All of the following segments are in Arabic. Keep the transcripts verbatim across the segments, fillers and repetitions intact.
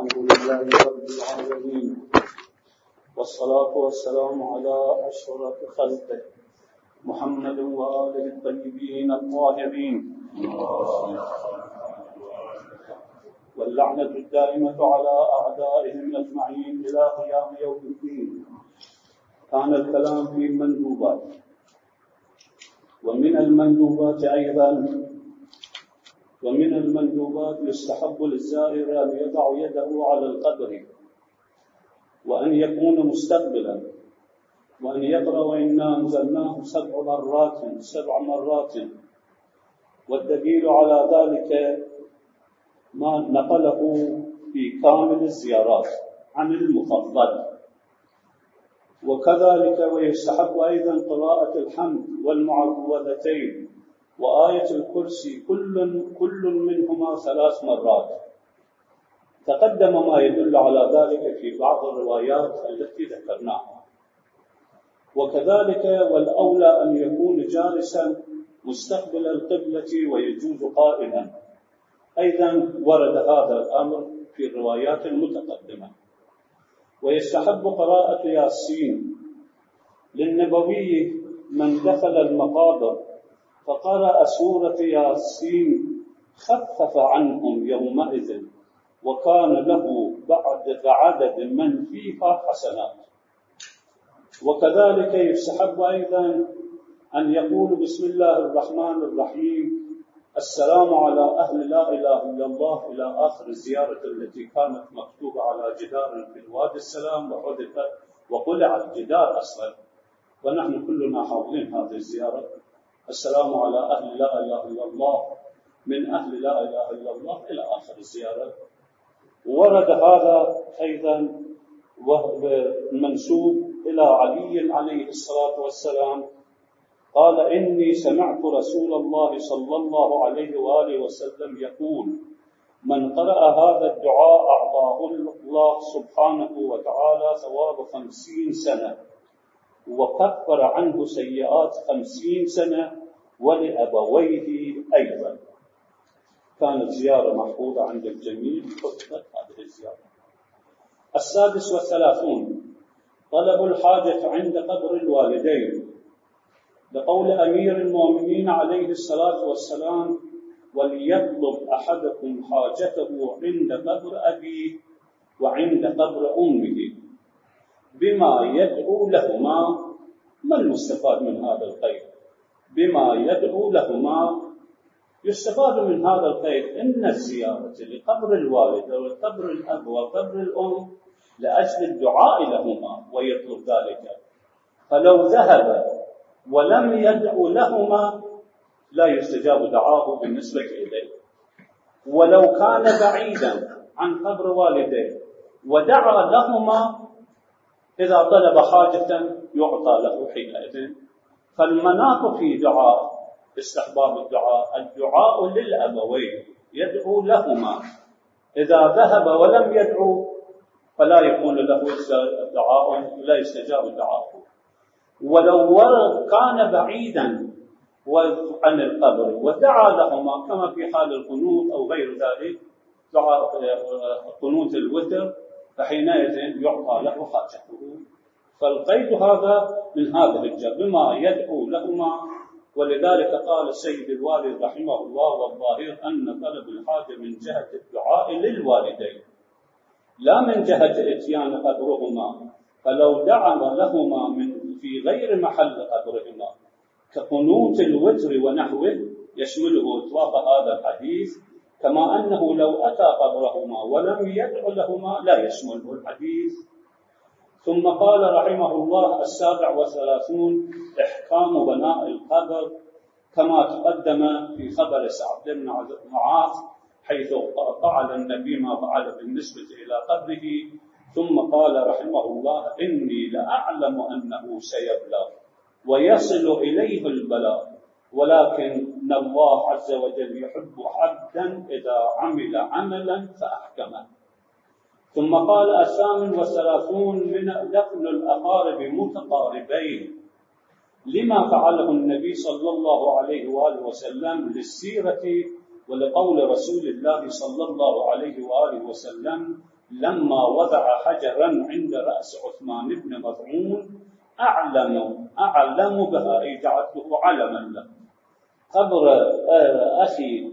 الحمد لله رب العالمين، والصلاة والسلام على أشرف خلقه محمد وآله الطيبين الطاهرين، واللعنة الدائمة على أعدائهم أجمعين إلى قيام يوم الدين. كان الكلام في المندوبات، ومن المندوبات أيضا ومن المندوبات يستحب للزائر أن يضع يده على القبر، وأن يكون مستقبلا، وأن يقرأ وإنا أنزلناه سبع مرات سبع مرات والدليل على ذلك ما نقله في كامل الزيارات عن المفضل. وكذلك ويستحب أيضا قراءة الحمد والمعوذتين وآية الكرسي كل كل منهما ثلاث مرات. تقدم ما يدل على ذلك في بعض الروايات التي ذكرناها. وكذلك والأولى أن يكون جالسا مستقبل القبلة ويجوز قائما، أيضا ورد هذا الأمر في الروايات المتقدمة. ويستحب قراءة ياسين للنبوي من دخل المقابر فقرأ سورة ياسين خفف عنهم يومئذ وكان له بعد عدد من فيها حسنات. وكذلك يستحب أيضا أن يقول بسم الله الرحمن الرحيم السلام على أهل لا إله إلا الله إلى آخر الزيارة التي كانت مكتوبة على جدار في الوادي السلام وحذفت وقلع الجدار أصلا، ونحن كلنا حاضرين هذه الزيارة. السلام على أهل لا إله إلا الله من أهل لا إله إلا الله إلى آخر الزيارة. ورد هذا أيضا منسوب إلى علي عليه الصلاة والسلام قال إني سمعت رسول الله صلى الله عليه وآله وسلم يقول من قرأ هذا الدعاء أعطاه الله سبحانه وتعالى ثواب خمسين سنة وكفر عنه سيئات خمسين سنة ولأبويه أيضا. كانت زيارة محفوظة عند الجميع، حفظت هذه الزيارة. السادس والثلاثون طلب الحاجة عند قبر الوالدين، لقول أمير المؤمنين عليه الصلاة والسلام وليطلب أحدكم حاجته عند قبر أبيه وعند قبر أمه بما يدعو لهما. ما المستفاد من هذا القيد؟ بما يدعو لهما. يستفاد من هذا القيد إن الزيارة لقبر الوالد وقبر الأب وقبر الأم لأجل الدعاء لهما ويطلب ذلك، فلو ذهب ولم يدعو لهما لا يستجاب دعاه بالنسبة إليه. ولو كان بعيدا عن قبر والديه ودعا لهما إذا طلب حاجة يعطى له حينئذ. فالمناط في دعاء استحباب الدعاء الدعاء للأبوين يدعو لهما. إذا ذهب ولم يدعو فلا يكون له دعاء، لا يستجاب دعاءه. ولو كان بعيدا عن القبر ودعا لهما كما في حال القنوت أو غير ذلك دعاء قنوت الوتر فحينئذ يعطى له حاجته. فالقيد هذا من هذا الجهة بما يدعو لهما. ولذلك قال السيد الوالد رحمه الله والظاهر أن طلب الحاجة من جهة الدعاء للوالدين لا من جهة إتيان قبرهما. فلو دعا لهما من في غير محل قبرهما كقنوت الوتر ونحوه يشمله إطلاق هذا الحديث، كما أنه لو أتى قبرهما ولم يدعو لهما لا يشمله الحديث. ثم قال رحمه الله السابع والثلاثون إحكام بناء القبر كما تقدم في خبر سعد بن معاذ حيث فعل النبي ما فعل بالنسبة إلى قبره. ثم قال رحمه الله إني لأعلم أنه سيبلغ ويصل إليه البلاغ ولكن الله عز وجل يحب عبدا إذا عمل عملا فأحكمه. ثم قال الثامن والثلاثون من دفن الأقارب متقاربين لما فعله النبي صلى الله عليه وآله وسلم للسيرة ولقول رسول الله صلى الله عليه وآله وسلم لما وضع حجرا عند رأس عثمان بن مظعون أعلم أعلم بها، أي جعلته علما له، قبر أخي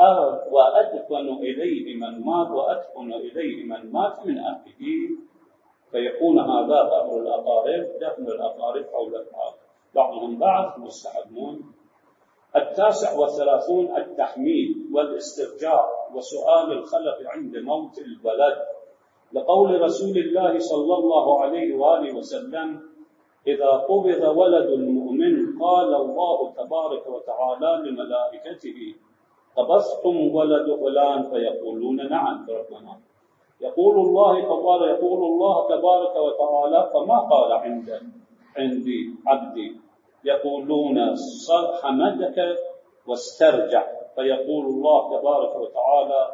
وأدفن إليه من مات وأدفن إليه من مات من أهله، فيكون هذا قبر الأقارب، دفن الأقارب حول البعض بعضهم بعض مستحبون. التاسع والثلاثون التحميد والاسترجاع وسؤال الخلق عند موت الولد، لقول رسول الله صلى الله عليه وآله وسلم: إذا قبض ولد المؤمن قال الله تبارك وتعالى لملائكته: قبضتم ولد فلان؟ فيقولون: نعم ربنا. يقول الله تبارك يقول الله تبارك وتعالى: فما قال عند عندي عبدي؟ يقولون: حمدك واسترجع. فيقول الله تبارك وتعالى: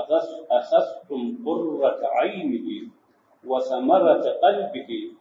أخذتم قرة عينه وثمرة قلبه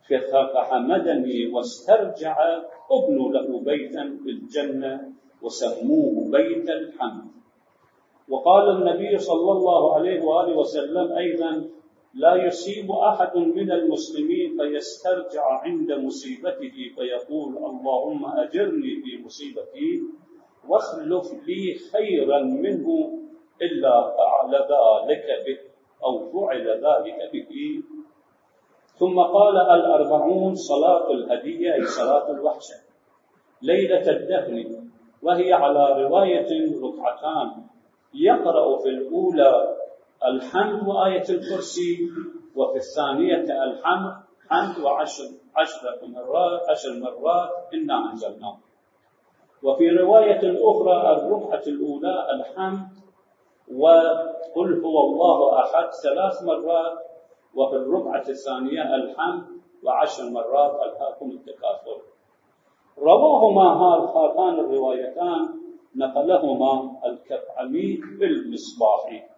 فحمدني واسترجع، ابنوا له بيتا في الجنة وسموه بيت الحمد. وقال النبي صلى الله عليه وآله وسلم أيضا: لا يصيب أحد من المسلمين فيسترجع عند مصيبته فيقول: اللهم أجرني في مصيبتي واخلف لي خيرا منه إلا فعل ذلك به أو فعل ذلك به. ثم قال: الأربعون صلاة الهدية، أي صلاة الوحشة ليلة الدفن، وهي على رواية ركعتان، يقرأ في الأولى الحمد وآية الكرسي، وفي الثانية الحمد حمد وعشر عشرة مرات عشر مرات إنا أنزلناه. وفي رواية أخرى الركعة الأولى الحمد وقل هو الله أحد ثلاث مرات، وفي الركعة الثانية الحمد وعشر مرات ألهاكم التكاثر. رواهما هاتان الروايتان نقلهما الكفعمي في المصباح.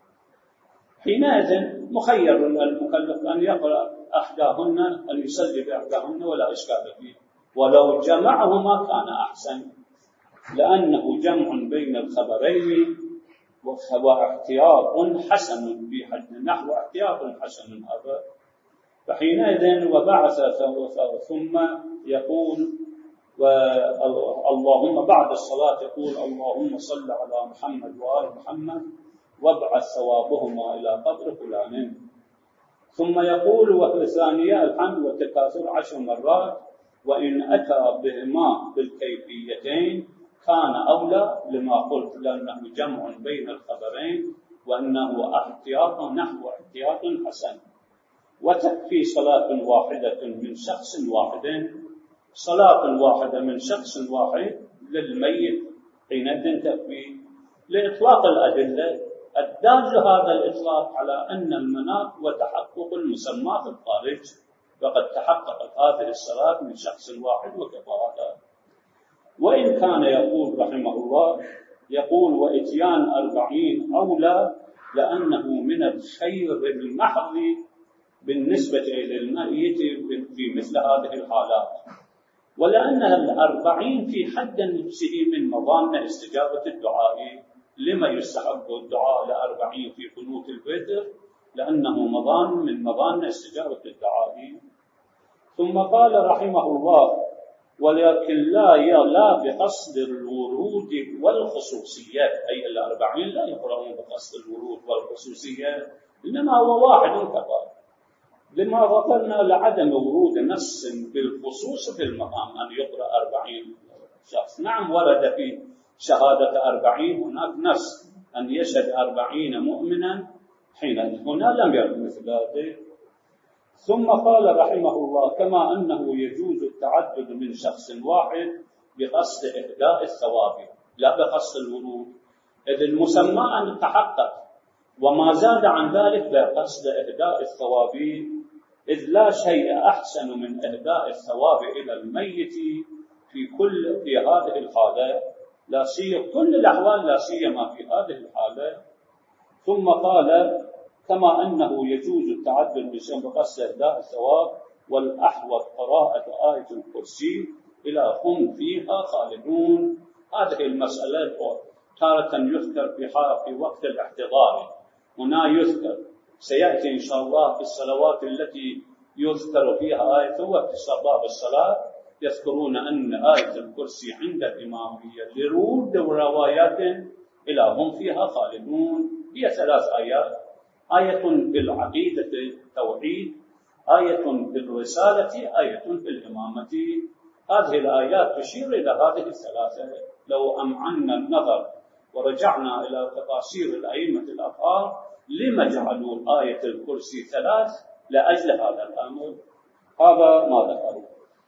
حينئذ مخير المكلف أن يقرأ أحداهن، أن يصلي بأحداهن ولا إشكال فيه، ولو جمعهما كان أحسن، لأنه جمع بين الخبرين واحتياط حسن في حد نحو احتياط حسن هذا. فحينئذ وبعث ثم يقول اللهم بعد الصلاة يقول: اللهم صل على محمد وآل محمد وابعث ثوابهما إلى قبر فلان. ثم يقول وفي الثانية الحمد والتكاثر عشر مرات، وإن أتى بهما بالكيفيتين كان أولى لما قلت، لأنه جمع بين الخبرين وأنه احتياط نحو احتياط حسن. وتكفي صلاة واحدة من شخص واحد، صلاة واحدة من شخص واحد للميت حينئذ تكفي، لإطلاق الأدلة الدال هذا الإطلاق على أن المناط وتحقق المسمى في الخارج، وقد تحققت هذه الصلاة من شخص واحد وكفاها. وإن كان يقول رحمه الله يقول: وإتيان أربعين أولى، لأنه من الخير المحض بالنسبة للميت في مثل هذه الحالات، ولأن الأربعين في حد نفسه من مظان استجابة الدعاء. لما يستحب الدعاء لأربعين في قنوت الوتر؟ لأنه مظان من مظان استجابة الدعاء. ثم قال رحمه الله: ولكن لا لا بقصد الورود والخصوصية، أي الأربعين لا يقرأون بقصد الورود والخصوصية، إنما هو واحد كفى، لما ذكرنا لعدم ورود نص بالخصوص في المقام أن يقرأ أربعين شخص. نعم ورد في شهادة أربعين هناك نص أن يشهد أربعين مؤمنا، حين هنا لم يرد مثل ذلك. ثم قال رحمه الله: كما أنه يجوز التعدد من شخص واحد بقصد إهداء الثواب لا بقصد الورود، إذ المسمى أن تحقق، وما زاد عن ذلك بقصد إهداء الثواب، إذ لا شيء أحسن من إهداء الثواب إلى الميت في كل في هذه الحالة، لا سيما كل الأحوال، لا سيما في هذه الحالة. ثم قال: كما أنه يجوز التعدد بقصد إهداء الثواب، والأحوط قراءة آية الكرسي إلى هم فيها خالدون. هذه المسألة تارة يذكر في في وقت الاحتضار، هنا يذكر سيأتي إن شاء الله في الصلوات التي يذكر فيها آية وقت باب الصلاة يذكرون أن آية الكرسي عند الإمام هي لرود وروايات إلى هم فيها خالدون. هي ثلاث آيات: آية بالعقيدة التوحيد، آية بالرسالة، آية بالإمامة. هذه الآيات تشير إلى هذه الثلاثة. لو أمعنا النظر ورجعنا إلى تفاسير الأئمة الأطهار لما جعلوا آية الكرسي ثلاث لأجل هذا الأمر. هذا ما ذكروا.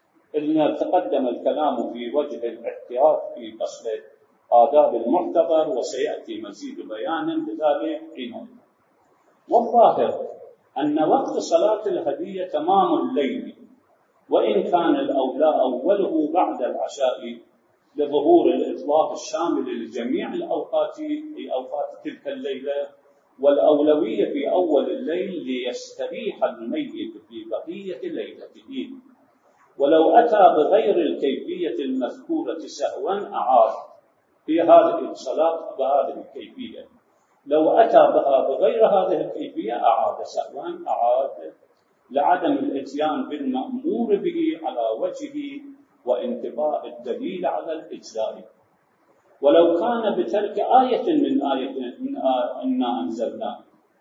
إن تقدم الكلام في وجه الاحتياط في فصل آداب المحتضر، وسيأتي مزيد بيان بذلك حينئذ. والظاهر أن وقت صلاة الهدية تمام الليل، وإن كان الأولى أوله بعد العشاء لظهور الإطلاق الشامل لجميع الأوقات في أوقات تلك الليلة، والأولوية في أول الليل ليستريح الميت في بقية ليلته. ولو أتى بغير الكيفية المذكورة سهوا أعاد في هذه الصلاة بهذه الكيفية. لو أتى بها بغير هذه الكيفية أعاد سهوا أعاد لعدم الإتيان بالمأمور به على وجهه وانتفاء الدليل على الإجزاء. ولو كان بترك آية من آية من آية إنا أنزلنا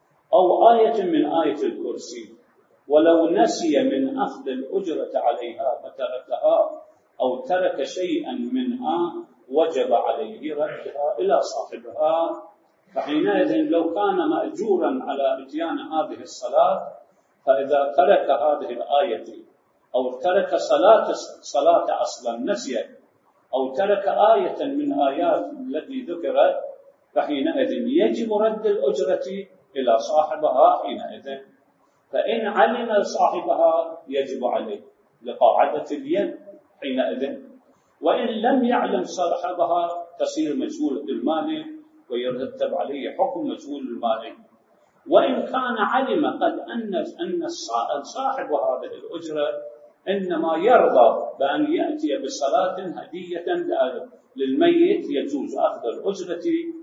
أو آية من آية الكرسي، ولو نسي من أخذ الأجرة عليها فتركها أو ترك شيئا منها وجب عليه ردها إلى صاحبها. فحينئذ لو كان مأجورا على إتيان هذه الصلاة، فإذا ترك هذه الآية أو ترك صلاة صلاة أصلا نسي أو ترك آية من آيات التي ذكرت، فحينئذ يجب رد الأجرة إلى صاحبها حينئذ. فإن علم صاحبها يجب عليه لقاعدة اليد حينئذ، وإن لم يعلم صاحبها تصير مجهولة المال ويرتب عليه حكم مجهول المال. وإن كان علم قد أن أن صاحب هذه الأجرة إنما يرضى بأن يأتي بصلاة هدية للميت، يجوز أخذ الأجرة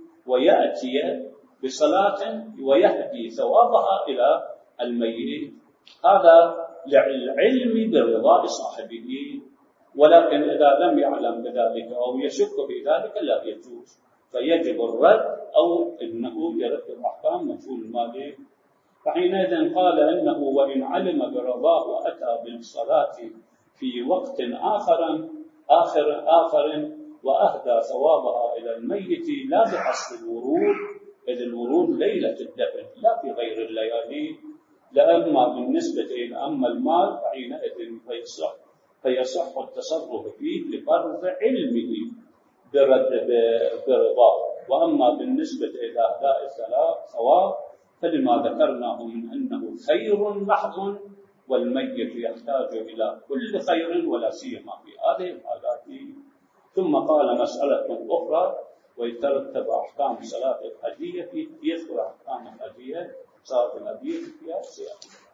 ويأتي بصلاة ويهدي ثوابها إلى الميت. هذا للعلم برضاء صاحبه. ولكن إذا لم يعلم بذلك أو يشك في ذلك لا يجوز، فيجب الرد أو إنه يرد أحكام مجهول المال. فحينئذ قال إنه وإن علم برضاه وأتى بالصلاة في وقت آخر آخر آخر وأهدى ثوابها إلى الميت لا بحسب الورود، إذ الورود ليلة الدفن لا في غير الليالي. لأما بالنسبة إلى أما المال فحينئذ فيصح فيصح التصرف فيه لفرض علمه برد برضاه. وأما بالنسبة إلى أداء الثواب فلما ذكرناه من أنه خير محض، والميت يحتاج إلى كل خير ولا سيما في هذه الحالات. ثم قال مسألة أخرى ويترتب أحكام صلاة الهدية، يذكر أحكام الهدية صلاة الهدية فيها سياق.